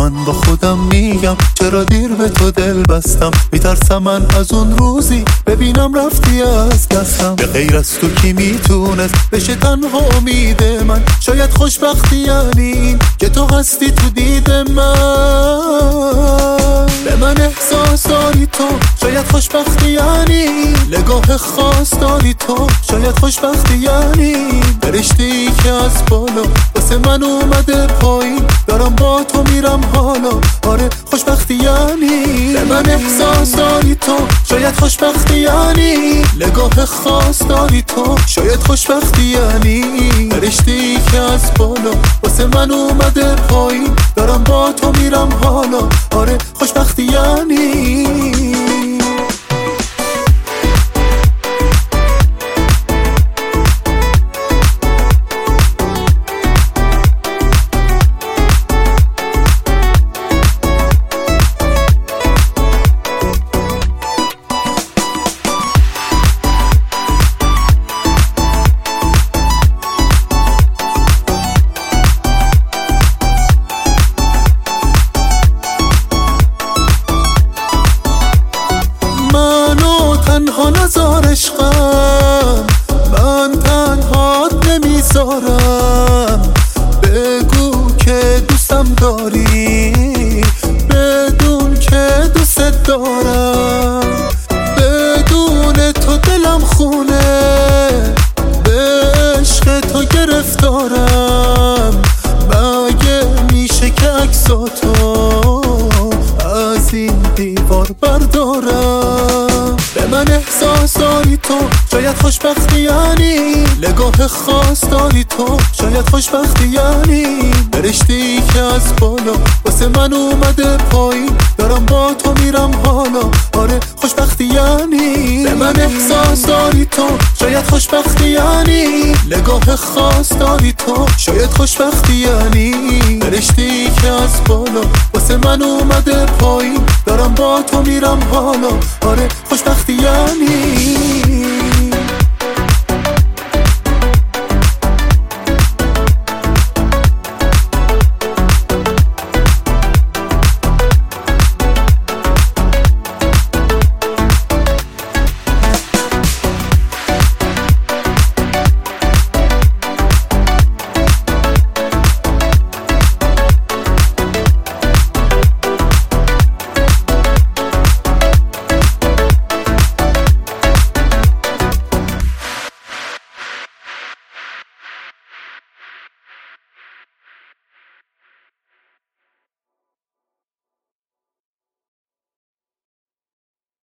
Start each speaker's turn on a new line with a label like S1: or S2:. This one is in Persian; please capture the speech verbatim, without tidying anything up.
S1: من با خودم میگم چرا دیر به تو دل بستم، میترسم من از اون روزی ببینم رفتی از دستم. به غیر از تو کی میتونست بشه تنها امید من؟ شاید خوشبختی یعنی این که تو هستی تو دید من. به من احساس داری تو، شاید خوشبختی یعنی نگاه خاص داری تو، شاید خوشبختی یعنی فرشته‌ای که از بالا واسه من اومده پایین، دارم با تو میرم حالا. آره خوشبختی یعنی به من احساس داری تو، شاید خوشبختی یعنی نگاه خاص داری تو، شاید خوشبختی یعنی فرشته‌ای که از بالا واسه من اومده پایین، دارم با تو میرم حالا. آره خوشبختی یعنی تنها نزار عشقم، من تنهات نمیذارم. بگو که دوستم داری بدون که دوست دارم، بدون تو دلم خونه، به عشق تو گرفتارم. مگه میشه که عکساتو از این دیوار بردارم؟ به من احساس داری تو، شاید خوشبختی یعنی نگاه خاص داری تو، شاید خوشبختی یعنی فرشته‌ای که از بالا واسه من اومده پایین، دارم با تو میرم حالا. آره خوشبختی یعنی به من احساس داری تو، شاید خوشبختی یعنی نگاه خاص داری تو، شاید خوشبختی یعنی فرشته‌ای که از بالا واسه من اومده پایین، دارم با تو میرم حالا. آره خوشبختی یعنی